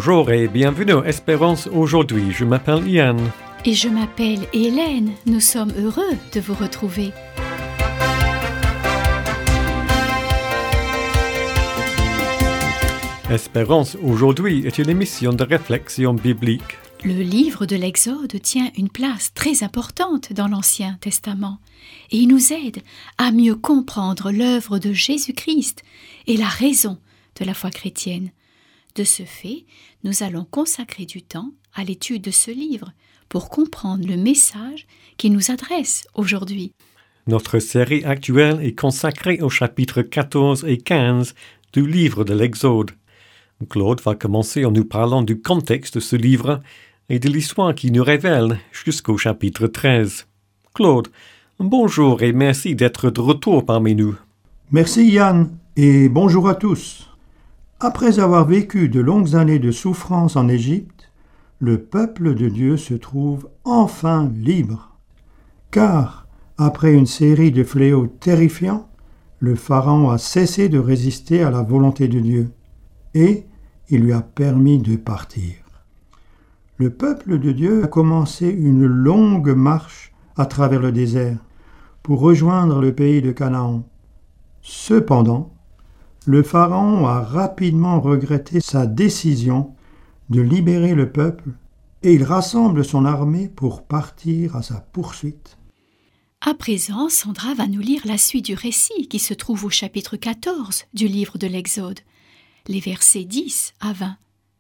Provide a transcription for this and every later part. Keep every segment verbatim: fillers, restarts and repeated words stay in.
Bonjour et bienvenue à Espérance aujourd'hui. Je m'appelle Yann. Et je m'appelle Hélène. Nous sommes heureux de vous retrouver. Espérance aujourd'hui est une émission de réflexion biblique. Le livre de l'Exode tient une place très importante dans l'Ancien Testament et il nous aide à mieux comprendre l'œuvre de Jésus-Christ et la raison de la foi chrétienne. De ce fait, nous allons consacrer du temps à l'étude de ce livre pour comprendre le message qu'il nous adresse aujourd'hui. Notre série actuelle est consacrée aux chapitres quatorze et quinze du livre de l'Exode. Claude va commencer en nous parlant du contexte de ce livre et de l'histoire qui nous révèle jusqu'au chapitre treize. Claude, bonjour et merci d'être de retour parmi nous. Merci Yann et bonjour à tous. Après avoir vécu de longues années de souffrance en Égypte, le peuple de Dieu se trouve enfin libre. Car, après une série de fléaux terrifiants, le Pharaon a cessé de résister à la volonté de Dieu et il lui a permis de partir. Le peuple de Dieu a commencé une longue marche à travers le désert pour rejoindre le pays de Canaan. Cependant, le Pharaon a rapidement regretté sa décision de libérer le peuple et il rassemble son armée pour partir à sa poursuite. À présent, Sandra va nous lire la suite du récit qui se trouve au chapitre quatorze du livre de l'Exode, les versets dix à vingt.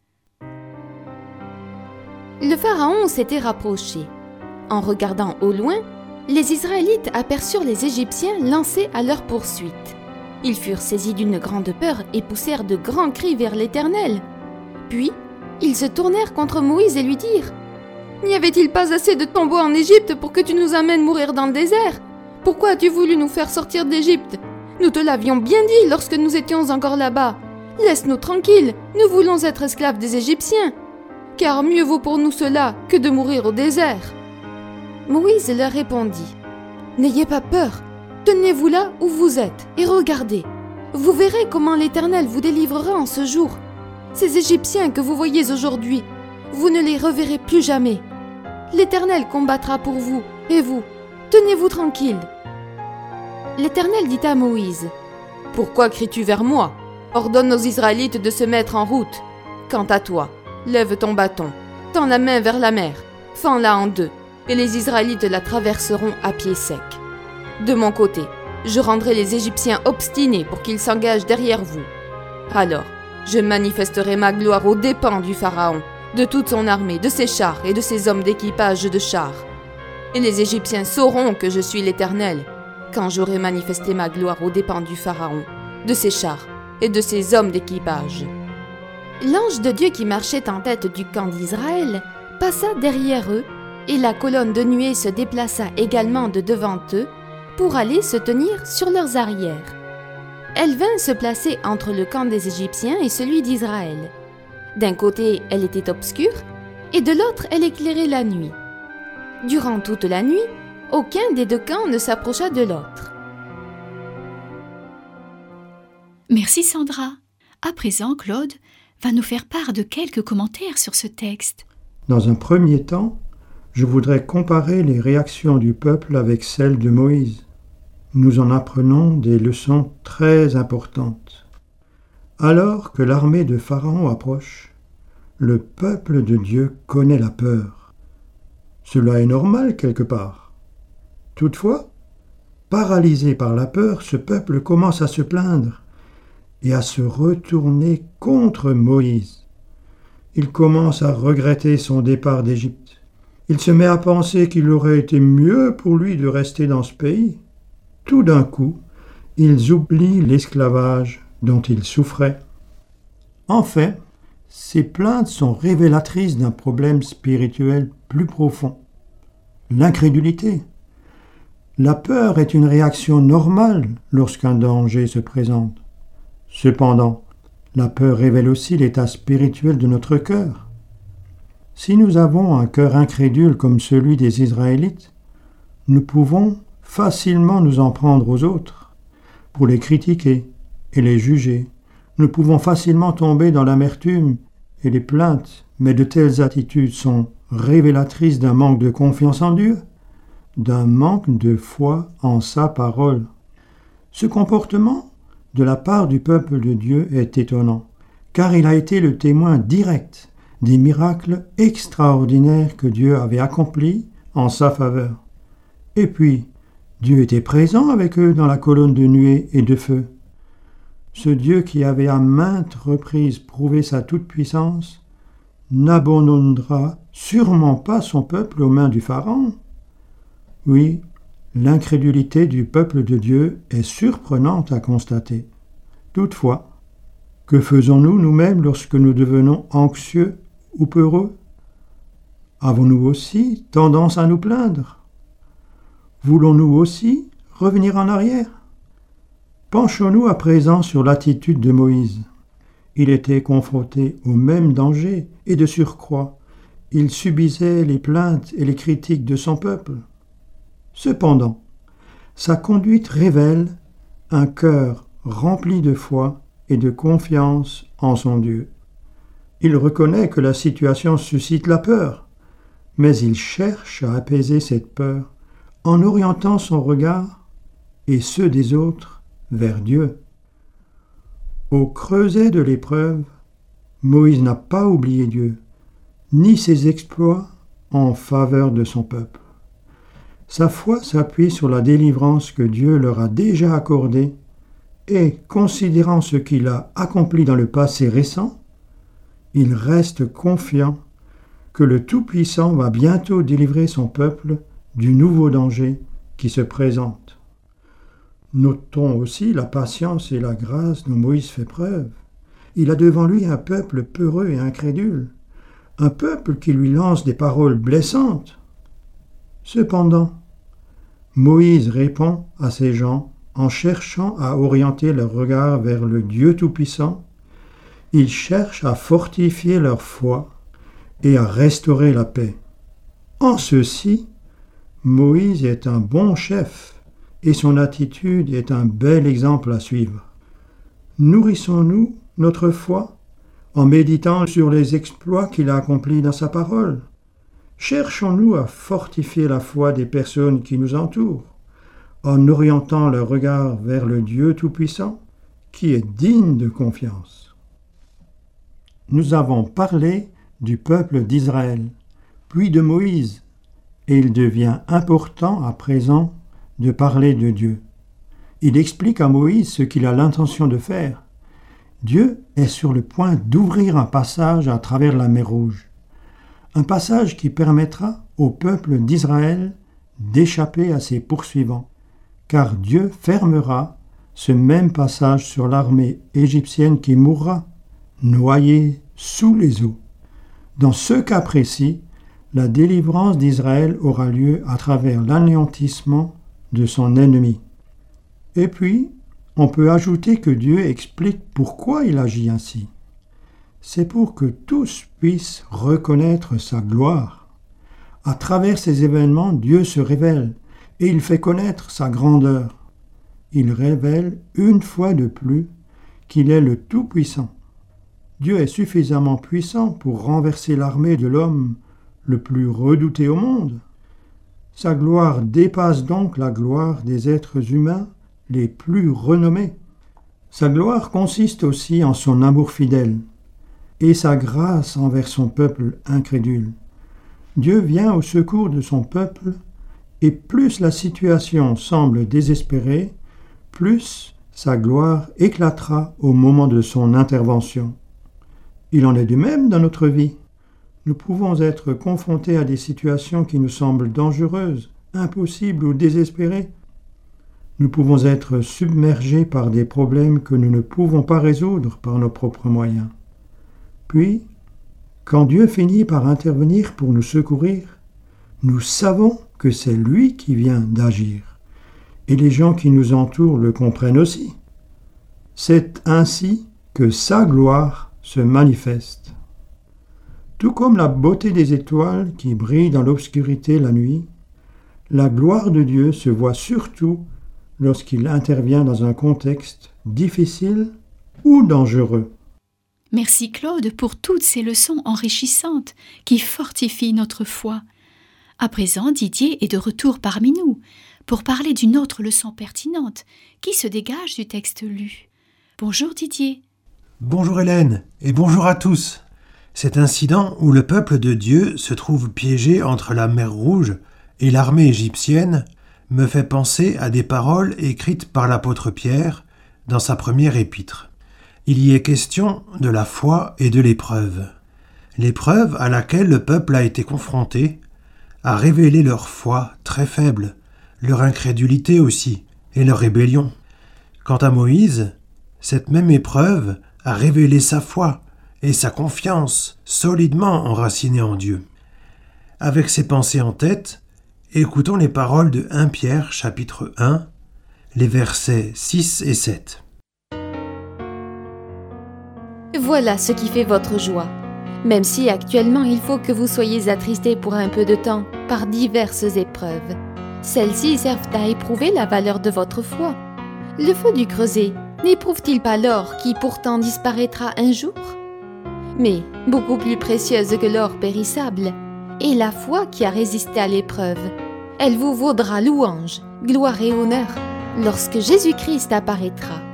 Le Pharaon s'était rapproché. En regardant au loin, les Israélites aperçurent les Égyptiens lancés à leur poursuite. Ils furent saisis d'une grande peur et poussèrent de grands cris vers l'Éternel. Puis, ils se tournèrent contre Moïse et lui dirent « N'y avait-il pas assez de tombeaux en Égypte pour que tu nous amènes mourir dans le désert ? Pourquoi as-tu voulu nous faire sortir d'Égypte ? Nous te l'avions bien dit lorsque nous étions encore là-bas. Laisse-nous tranquilles, nous voulons être esclaves des Égyptiens. Car mieux vaut pour nous cela que de mourir au désert. » Moïse leur répondit « N'ayez pas peur. Tenez-vous là où vous êtes et regardez. Vous verrez comment l'Éternel vous délivrera en ce jour. Ces Égyptiens que vous voyez aujourd'hui, vous ne les reverrez plus jamais. L'Éternel combattra pour vous, et vous, tenez-vous tranquille. » L'Éternel dit à Moïse, « Pourquoi cries-tu vers moi ? Ordonne aux Israélites de se mettre en route. Quant à toi, lève ton bâton, tends la main vers la mer, fends-la en deux, et les Israélites la traverseront à pied sec. De mon côté, je rendrai les Égyptiens obstinés pour qu'ils s'engagent derrière vous. Alors, je manifesterai ma gloire aux dépens du Pharaon, de toute son armée, de ses chars et de ses hommes d'équipage de chars. Et les Égyptiens sauront que je suis l'Éternel, quand j'aurai manifesté ma gloire aux dépens du Pharaon, de ses chars et de ses hommes d'équipage. » L'ange de Dieu qui marchait en tête du camp d'Israël passa derrière eux, et la colonne de nuée se déplaça également de devant eux, pour aller se tenir sur leurs arrières. Elle vint se placer entre le camp des Égyptiens et celui d'Israël. D'un côté, elle était obscure, et de l'autre, elle éclairait la nuit. Durant toute la nuit, aucun des deux camps ne s'approcha de l'autre. Merci Sandra. À présent, Claude va nous faire part de quelques commentaires sur ce texte. Dans un premier temps, je voudrais comparer les réactions du peuple avec celles de Moïse. Nous en apprenons des leçons très importantes. Alors que l'armée de Pharaon approche, le peuple de Dieu connaît la peur. Cela est normal quelque part. Toutefois, paralysé par la peur, ce peuple commence à se plaindre et à se retourner contre Moïse. Il commence à regretter son départ d'Égypte. Il se met à penser qu'il aurait été mieux pour lui de rester dans ce pays. Tout d'un coup, ils oublient l'esclavage dont ils souffraient. En fait, ces plaintes sont révélatrices d'un problème spirituel plus profond. L'incrédulité. La peur est une réaction normale lorsqu'un danger se présente. Cependant, la peur révèle aussi l'état spirituel de notre cœur. Si nous avons un cœur incrédule comme celui des Israélites, nous pouvons facilement nous en prendre aux autres, pour les critiquer et les juger. Nous pouvons facilement tomber dans l'amertume et les plaintes, mais de telles attitudes sont révélatrices d'un manque de confiance en Dieu, d'un manque de foi en sa parole. Ce comportement de la part du peuple de Dieu est étonnant, car il a été le témoin direct des miracles extraordinaires que Dieu avait accomplis en sa faveur. Et puis, Dieu était présent avec eux dans la colonne de nuée et de feu. Ce Dieu qui avait à maintes reprises prouvé sa toute-puissance n'abandonnera sûrement pas son peuple aux mains du Pharaon. Oui, l'incrédulité du peuple de Dieu est surprenante à constater. Toutefois, que faisons-nous nous-mêmes lorsque nous devenons anxieux ou peureux? Avons-nous aussi tendance à nous plaindre? Voulons-nous aussi revenir en arrière? Penchons-nous à présent sur l'attitude de Moïse. Il était confronté au même danger et de surcroît, il subissait les plaintes et les critiques de son peuple. Cependant, sa conduite révèle un cœur rempli de foi et de confiance en son Dieu. Il reconnaît que la situation suscite la peur, mais il cherche à apaiser cette peur en orientant son regard et ceux des autres vers Dieu. Au creuset de l'épreuve, Moïse n'a pas oublié Dieu, ni ses exploits en faveur de son peuple. Sa foi s'appuie sur la délivrance que Dieu leur a déjà accordée et, considérant ce qu'il a accompli dans le passé récent, il reste confiant que le Tout-Puissant va bientôt délivrer son peuple du nouveau danger qui se présente. Notons aussi la patience et la grâce dont Moïse fait preuve. Il a devant lui un peuple peureux et incrédule, un peuple qui lui lance des paroles blessantes. Cependant, Moïse répond à ces gens en cherchant à orienter leur regard vers le Dieu Tout-Puissant. Il cherche à fortifier leur foi et à restaurer la paix. En ceci, Moïse est un bon chef et son attitude est un bel exemple à suivre. Nourrissons-nous notre foi en méditant sur les exploits qu'il a accomplis dans sa parole. Cherchons-nous à fortifier la foi des personnes qui nous entourent en orientant leur regard vers le Dieu Tout-Puissant qui est digne de confiance. Nous avons parlé du peuple d'Israël, puis de Moïse, et il devient important à présent de parler de Dieu. Il explique à Moïse ce qu'il a l'intention de faire. Dieu est sur le point d'ouvrir un passage à travers la mer Rouge, un passage qui permettra au peuple d'Israël d'échapper à ses poursuivants, car Dieu fermera ce même passage sur l'armée égyptienne qui mourra, noyée sous les eaux. Dans ce cas précis, la délivrance d'Israël aura lieu à travers l'anéantissement de son ennemi. Et puis, on peut ajouter que Dieu explique pourquoi il agit ainsi. C'est pour que tous puissent reconnaître sa gloire. À travers ces événements, Dieu se révèle et il fait connaître sa grandeur. Il révèle une fois de plus qu'il est le Tout-Puissant. Dieu est suffisamment puissant pour renverser l'armée de l'homme le plus redouté au monde. Sa gloire dépasse donc la gloire des êtres humains les plus renommés. Sa gloire consiste aussi en son amour fidèle et sa grâce envers son peuple incrédule. Dieu vient au secours de son peuple et plus la situation semble désespérée, plus sa gloire éclatera au moment de son intervention. Il en est de même dans notre vie. Nous pouvons être confrontés à des situations qui nous semblent dangereuses, impossibles ou désespérées. Nous pouvons être submergés par des problèmes que nous ne pouvons pas résoudre par nos propres moyens. Puis, quand Dieu finit par intervenir pour nous secourir, nous savons que c'est lui qui vient d'agir. Et les gens qui nous entourent le comprennent aussi. C'est ainsi que sa gloire se manifeste. Tout comme la beauté des étoiles qui brillent dans l'obscurité la nuit, la gloire de Dieu se voit surtout lorsqu'il intervient dans un contexte difficile ou dangereux. Merci Claude pour toutes ces leçons enrichissantes qui fortifient notre foi. À présent, Didier est de retour parmi nous pour parler d'une autre leçon pertinente qui se dégage du texte lu. Bonjour Didier. Bonjour Hélène et bonjour à tous. Cet incident où le peuple de Dieu se trouve piégé entre la mer Rouge et l'armée égyptienne me fait penser à des paroles écrites par l'apôtre Pierre dans sa première épître. Il y est question de la foi et de l'épreuve. L'épreuve à laquelle le peuple a été confronté a révélé leur foi très faible, leur incrédulité aussi, et leur rébellion. Quant à Moïse, cette même épreuve a révélé sa foi et sa confiance solidement enracinée en Dieu. Avec ces pensées en tête, écoutons les paroles de premier Pierre chapitre un, les versets six et sept. Voilà ce qui fait votre joie. Même si actuellement il faut que vous soyez attristés pour un peu de temps par diverses épreuves. Celles-ci servent à éprouver la valeur de votre foi. Le feu du creuset n'éprouve-t-il pas l'or qui pourtant disparaîtra un jour ? Mais beaucoup plus précieuse que l'or périssable est la foi qui a résisté à l'épreuve. Elle vous vaudra louange, gloire et honneur lorsque Jésus-Christ apparaîtra.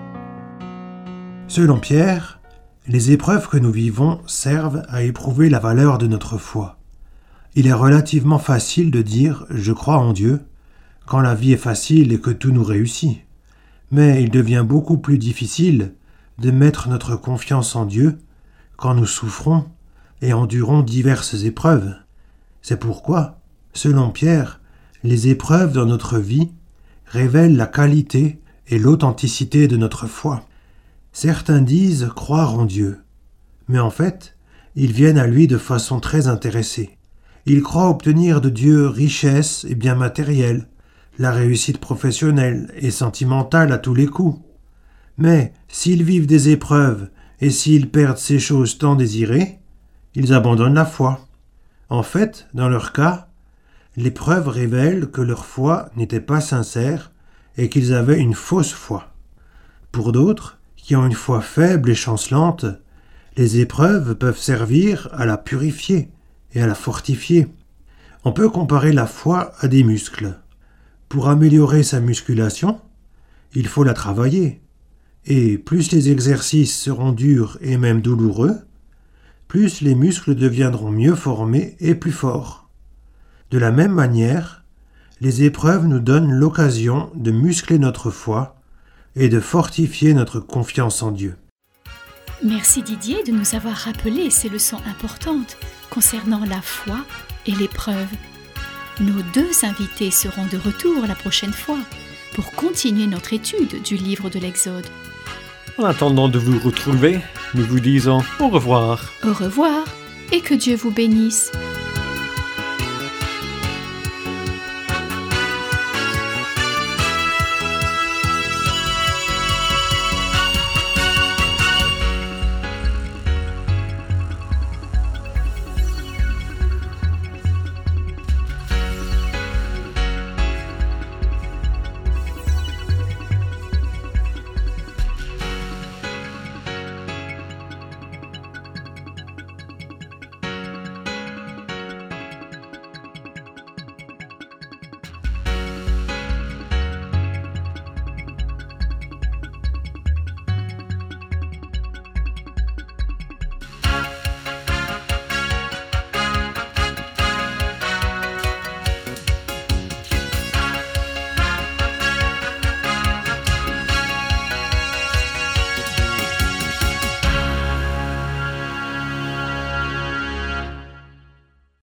Selon Pierre, les épreuves que nous vivons servent à éprouver la valeur de notre foi. Il est relativement facile de dire « je crois en Dieu » quand la vie est facile et que tout nous réussit. Mais il devient beaucoup plus difficile de mettre notre confiance en Dieu quand nous souffrons et endurons diverses épreuves. C'est pourquoi, selon Pierre, les épreuves dans notre vie révèlent la qualité et l'authenticité de notre foi. Certains disent croire en Dieu, mais en fait, ils viennent à lui de façon très intéressée. Ils croient obtenir de Dieu richesse et biens matériels, la réussite professionnelle et sentimentale à tous les coups. Mais s'ils vivent des épreuves et s'ils perdent ces choses tant désirées, ils abandonnent la foi. En fait, dans leur cas, l'épreuve révèle que leur foi n'était pas sincère et qu'ils avaient une fausse foi. Pour d'autres, qui ont une foi faible et chancelante, les épreuves peuvent servir à la purifier et à la fortifier. On peut comparer la foi à des muscles. Pour améliorer sa musculation, il faut la travailler. Et plus les exercices seront durs et même douloureux, plus les muscles deviendront mieux formés et plus forts. De la même manière, les épreuves nous donnent l'occasion de muscler notre foi et de fortifier notre confiance en Dieu. Merci Didier de nous avoir rappelé ces leçons importantes concernant la foi et l'épreuve. Nos deux invités seront de retour la prochaine fois pour continuer notre étude du livre de l'Exode. En attendant de vous retrouver, nous vous disons au revoir. Au revoir et que Dieu vous bénisse.